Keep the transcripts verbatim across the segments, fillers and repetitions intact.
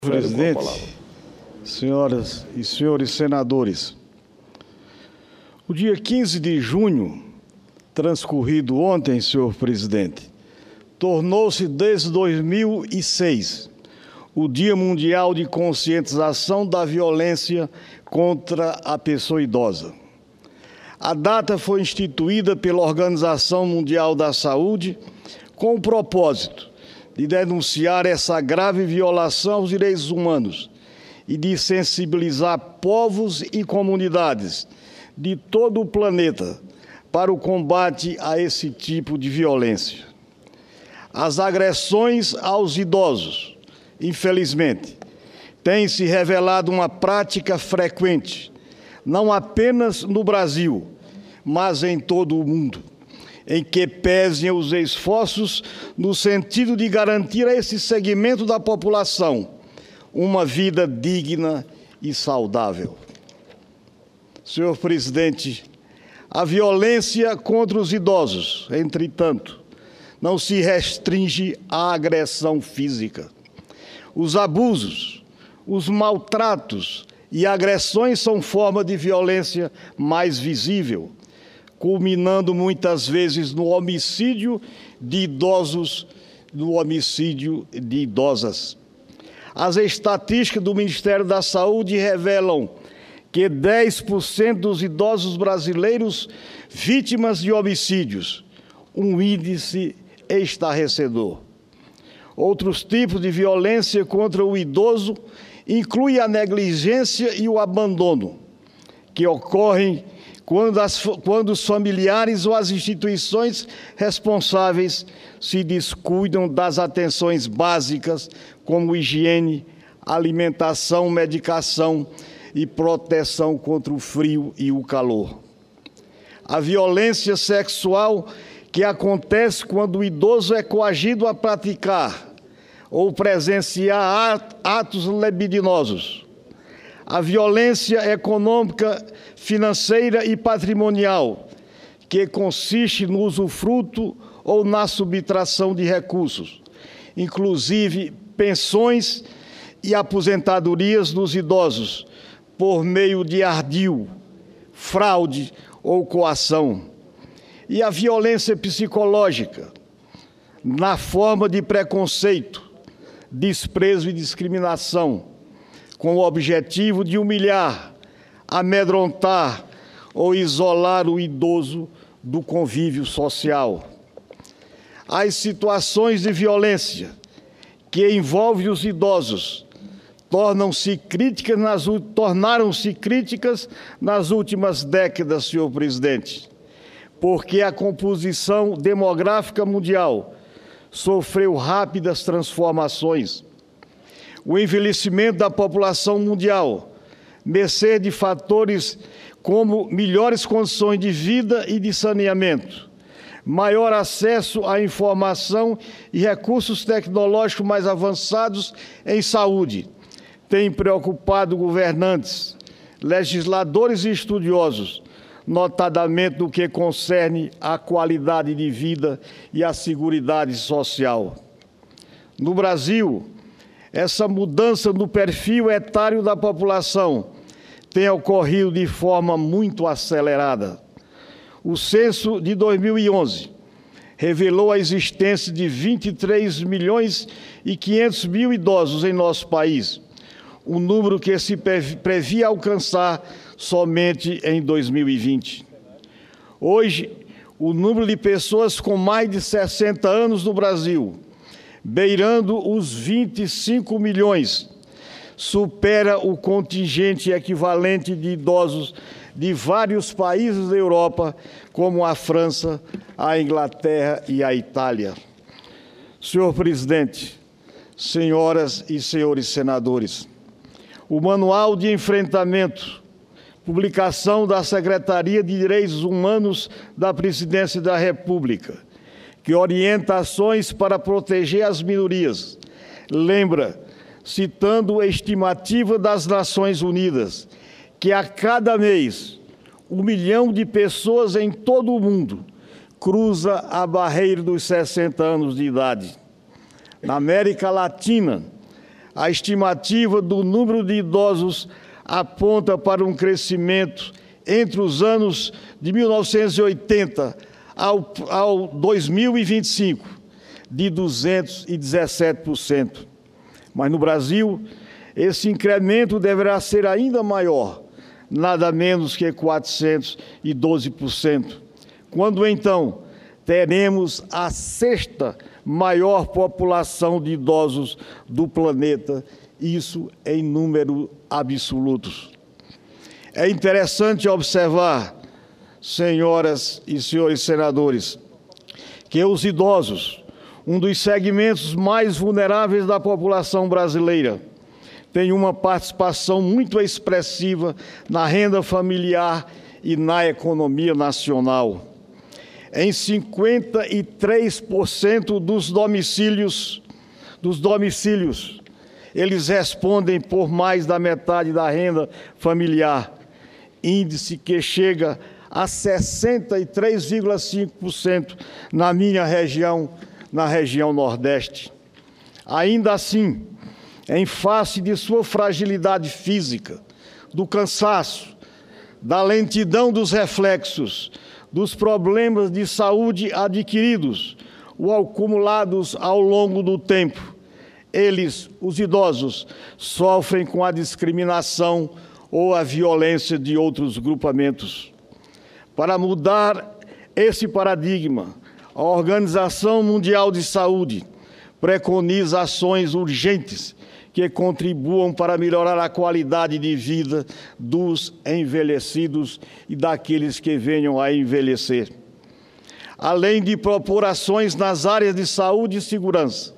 Presidente, senhoras e senhores senadores, o dia quinze de junho, transcorrido ontem, senhor presidente, tornou-se desde dois mil e seis o Dia Mundial de Conscientização da Violência contra a Pessoa Idosa. A data foi instituída pela Organização Mundial da Saúde com o propósito de denunciar essa grave violação aos direitos humanos e de sensibilizar povos e comunidades de todo o planeta para o combate a esse tipo de violência. As agressões aos idosos, infelizmente, têm se revelado uma prática frequente, não apenas no Brasil, mas em todo o mundo, em que pesem os esforços no sentido de garantir a esse segmento da população uma vida digna e saudável. Senhor presidente, a violência contra os idosos, entretanto, não se restringe à agressão física. Os abusos, os maltratos e agressões são forma de violência mais visível, culminando muitas vezes no homicídio de idosos, no homicídio de idosas. As estatísticas do Ministério da Saúde revelam que dez por cento dos idosos brasileiros vítimas de homicídios, um índice estarrecedor. Outros tipos de violência contra o idoso incluem a negligência e o abandono, que ocorrem Quando, as, quando os familiares ou as instituições responsáveis se descuidam das atenções básicas, como higiene, alimentação, medicação e proteção contra o frio e o calor. A violência sexual que acontece quando o idoso é coagido a praticar ou presenciar atos libidinosos. A violência econômica, financeira e patrimonial, que consiste no usufruto ou na subtração de recursos, inclusive pensões e aposentadorias dos idosos, por meio de ardil, fraude ou coação. E a violência psicológica, na forma de preconceito, desprezo e discriminação, com o objetivo de humilhar, amedrontar ou isolar o idoso do convívio social. As situações de violência que envolvem os idosos tornam-se críticas nas, tornaram-se críticas nas últimas décadas, senhor presidente, porque a composição demográfica mundial sofreu rápidas transformações. O envelhecimento da população mundial, mercê de fatores como melhores condições de vida e de saneamento, maior acesso à informação e recursos tecnológicos mais avançados em saúde, tem preocupado governantes, legisladores e estudiosos, notadamente no que concerne à qualidade de vida e à seguridade social. No Brasil, essa mudança no perfil etário da população tem ocorrido de forma muito acelerada. O censo de dois mil e onze revelou a existência de vinte e três milhões e quinhentos mil idosos em nosso país, um número que se previa alcançar somente em dois mil e vinte. Hoje, o número de pessoas com mais de sessenta anos no Brasil, beirando os vinte e cinco milhões, supera o contingente equivalente de idosos de vários países da Europa, como a França, a Inglaterra e a Itália. Senhor presidente, senhoras e senhores senadores, o Manual de Enfrentamento, publicação da Secretaria de Direitos Humanos da Presidência da República, que orienta ações para proteger as minorias, lembra, citando a estimativa das Nações Unidas, que a cada mês um milhão de pessoas em todo o mundo cruza a barreira dos sessenta anos de idade. Na América Latina, a estimativa do número de idosos aponta para um crescimento entre os anos de mil novecentos e oitenta ao, ao dois mil e vinte e cinco de duzentos e dezessete por cento. Mas no Brasil, esse incremento deverá ser ainda maior, nada menos que quatrocentos e doze por cento, quando então teremos a sexta maior população de idosos do planeta, isso em números absolutos. É interessante observar, senhoras e senhores senadores, que os idosos, um dos segmentos mais vulneráveis da população brasileira, tem uma participação muito expressiva na renda familiar e na economia nacional. Em cinquenta e três por cento dos domicílios, dos domicílios, eles respondem por mais da metade da renda familiar, índice que chega a sessenta e três vírgula cinco por cento na minha região, na região Nordeste. Ainda assim, em face de sua fragilidade física, do cansaço, da lentidão dos reflexos, dos problemas de saúde adquiridos ou acumulados ao longo do tempo, eles, os idosos, sofrem com a discriminação ou a violência de outros grupamentos. Para mudar esse paradigma, a Organização Mundial de Saúde preconiza ações urgentes que contribuam para melhorar a qualidade de vida dos envelhecidos e daqueles que venham a envelhecer. Além de propor ações nas áreas de saúde e segurança,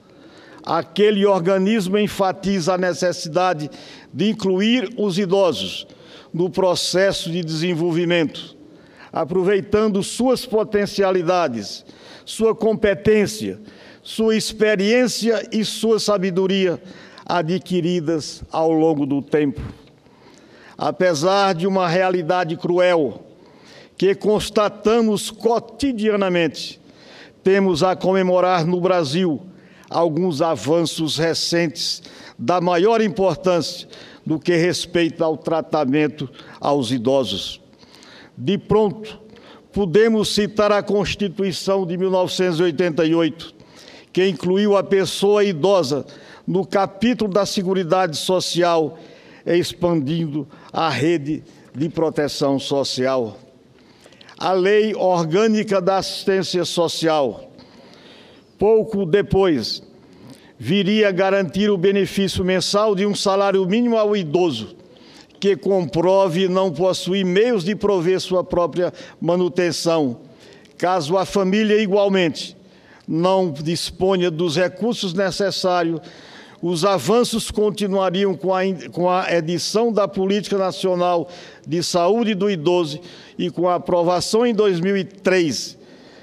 aquele organismo enfatiza a necessidade de incluir os idosos no processo de desenvolvimento, aproveitando suas potencialidades, sua competência, sua experiência e sua sabedoria adquiridas ao longo do tempo. Apesar de uma realidade cruel que constatamos cotidianamente, temos a comemorar no Brasil alguns avanços recentes da maior importância no que respeita ao tratamento aos idosos. De pronto, podemos citar a Constituição de mil novecentos e oitenta e oito, que incluiu a pessoa idosa no capítulo da Seguridade Social, expandindo a rede de proteção social. A Lei Orgânica da Assistência Social, pouco depois, viria a garantir o benefício mensal de um salário mínimo ao idoso, que comprove não possuir meios de prover sua própria manutenção, caso a família igualmente não disponha dos recursos necessários. Os avanços continuariam com a, com a edição da Política Nacional de Saúde do Idoso e com a aprovação em dois mil e três,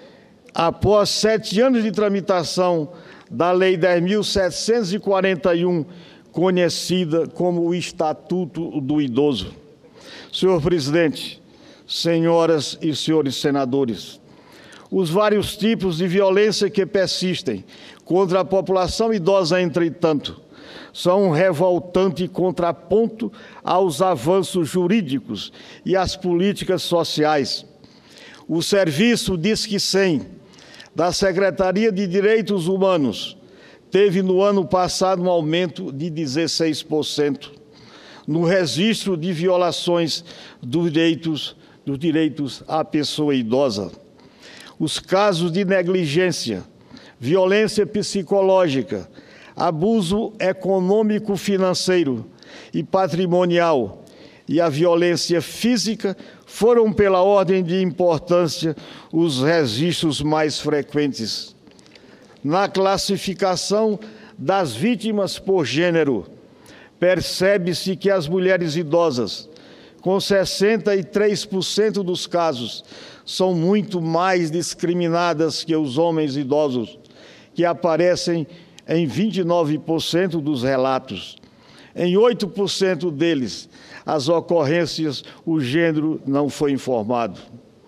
após sete anos de tramitação da Lei dez mil setecentos e quarenta e um, conhecida como o Estatuto do Idoso. Senhor presidente, senhoras e senhores senadores, os vários tipos de violência que persistem contra a população idosa, entretanto, são um revoltante contraponto aos avanços jurídicos e às políticas sociais. O Serviço Disque cem da Secretaria de Direitos Humanos teve no ano passado um aumento de dezesseis por cento no registro de violações dos direitos, dos direitos à pessoa idosa. Os casos de negligência, violência psicológica, abuso econômico-financeiro e patrimonial e a violência física foram, pela ordem de importância, os registros mais frequentes. Na classificação das vítimas por gênero, percebe-se que as mulheres idosas, com sessenta e três por cento dos casos, são muito mais discriminadas que os homens idosos, que aparecem em vinte e nove por cento dos relatos. Em oito por cento deles, as ocorrências, o gênero não foi informado.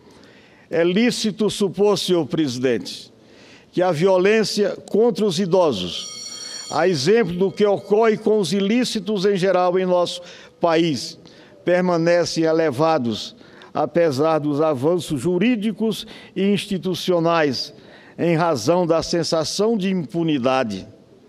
É lícito supor, senhor presidente, que a violência contra os idosos A exemplo do que ocorre com os ilícitos em geral em nosso país, permanecem elevados, apesar dos avanços jurídicos e institucionais, em razão da sensação de impunidade.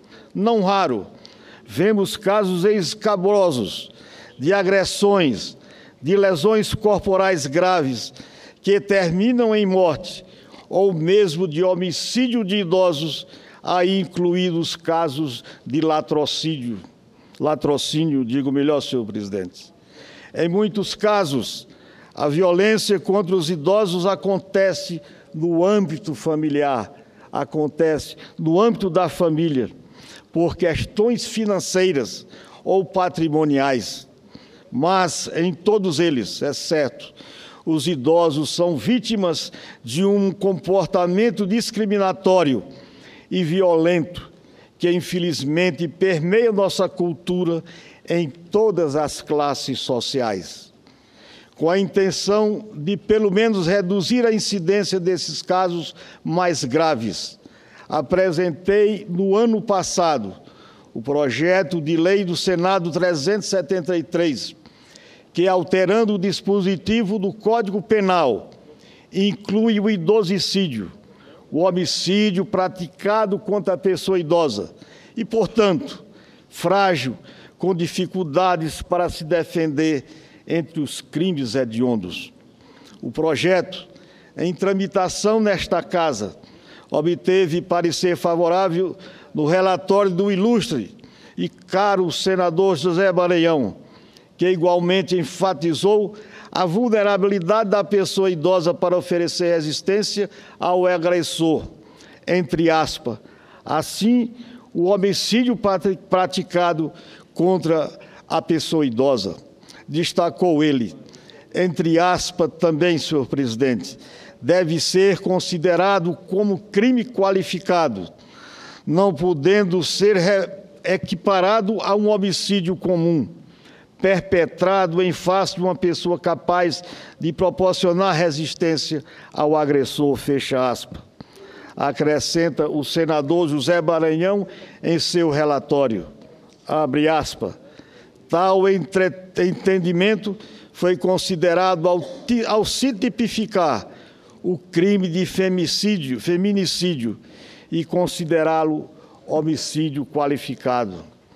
Não raro, vemos casos escabrosos de agressões, de lesões corporais graves, que terminam em morte, ou mesmo de homicídio de idosos, aí incluídos casos de latrocínio, latrocínio, digo melhor, senhor presidente. Em muitos casos, a violência contra os idosos acontece no âmbito familiar, acontece no âmbito da família, por questões financeiras ou patrimoniais. Mas, em todos eles, é certo, os idosos são vítimas de um comportamento discriminatório e violento que, infelizmente, permeia nossa cultura em todas as classes sociais. Com a intenção de, pelo menos, reduzir a incidência desses casos mais graves, apresentei, no ano passado, o projeto de lei do Senado trezentos e setenta e três, que, alterando o dispositivo do Código Penal, inclui o idosicídio, o homicídio praticado contra a pessoa idosa e, portanto, frágil, com dificuldades para se defender entre os crimes hediondos. O projeto, em tramitação nesta Casa, obteve parecer favorável no relatório do ilustre e caro senador José Maranhão, que igualmente enfatizou a vulnerabilidade da pessoa idosa para oferecer resistência ao agressor, entre aspas. Assim, o homicídio praticado contra a pessoa idosa. Destacou ele, entre aspas também, senhor presidente, deve ser considerado como crime qualificado, não podendo ser equiparado a um homicídio comum, perpetrado em face de uma pessoa capaz de proporcionar resistência ao agressor, fecha aspas. Acrescenta o senador José Maranhão em seu relatório, abre aspas, tal entendimento foi considerado ao, ao se tipificar o crime de femicídio, feminicídio e considerá-lo homicídio qualificado.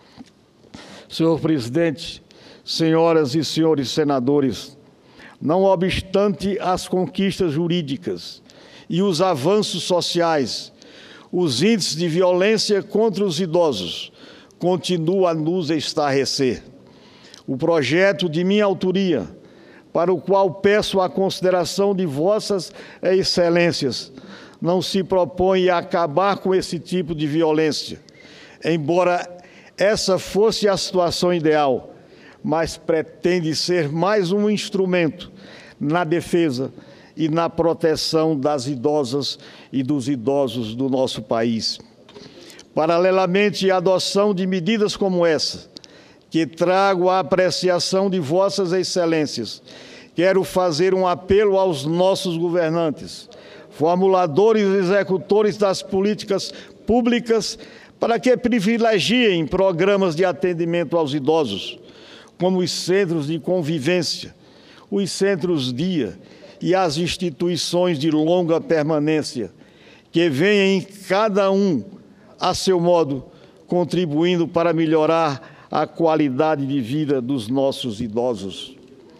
Senhor presidente, senhoras e senhores senadores, não obstante as conquistas jurídicas e os avanços sociais, os índices de violência contra os idosos continuam a nos estarrecer. O projeto de minha autoria, para o qual peço a consideração de vossas excelências, não se propõe a acabar com esse tipo de violência, embora essa fosse a situação ideal, mas pretende ser mais um instrumento na defesa e na proteção das idosas e dos idosos do nosso país. Paralelamente à adoção de medidas como essa, que trago à apreciação de vossas excelências, quero fazer um apelo aos nossos governantes, formuladores e executores das políticas públicas, para que privilegiem programas de atendimento aos idosos, como os centros de convivência, os centros-dia e as instituições de longa permanência, que venham cada um, a seu modo, contribuindo para melhorar a qualidade de vida dos nossos idosos.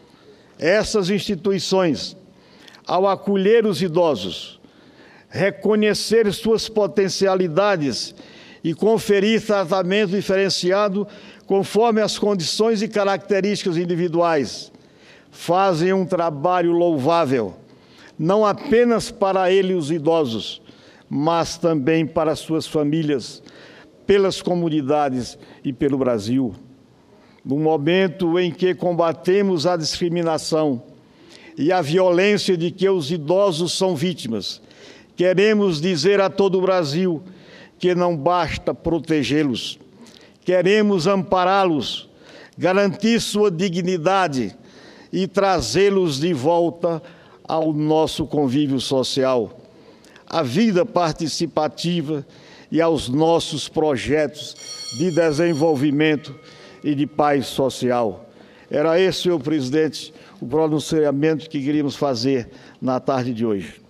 Essas instituições, ao acolher os idosos, reconhecer suas potencialidades e conferir tratamento diferenciado conforme as condições e características individuais, fazem um trabalho louvável, não apenas para eles os idosos, mas também para suas famílias, pelas comunidades e pelo Brasil. No momento em que combatemos a discriminação e a violência de que os idosos são vítimas, queremos dizer a todo o Brasil que não basta protegê-los, queremos ampará-los, garantir sua dignidade e trazê-los de volta ao nosso convívio social. A vida participativa e aos nossos projetos de desenvolvimento e de paz social. Era esse, senhor presidente, o pronunciamento que queríamos fazer na tarde de hoje.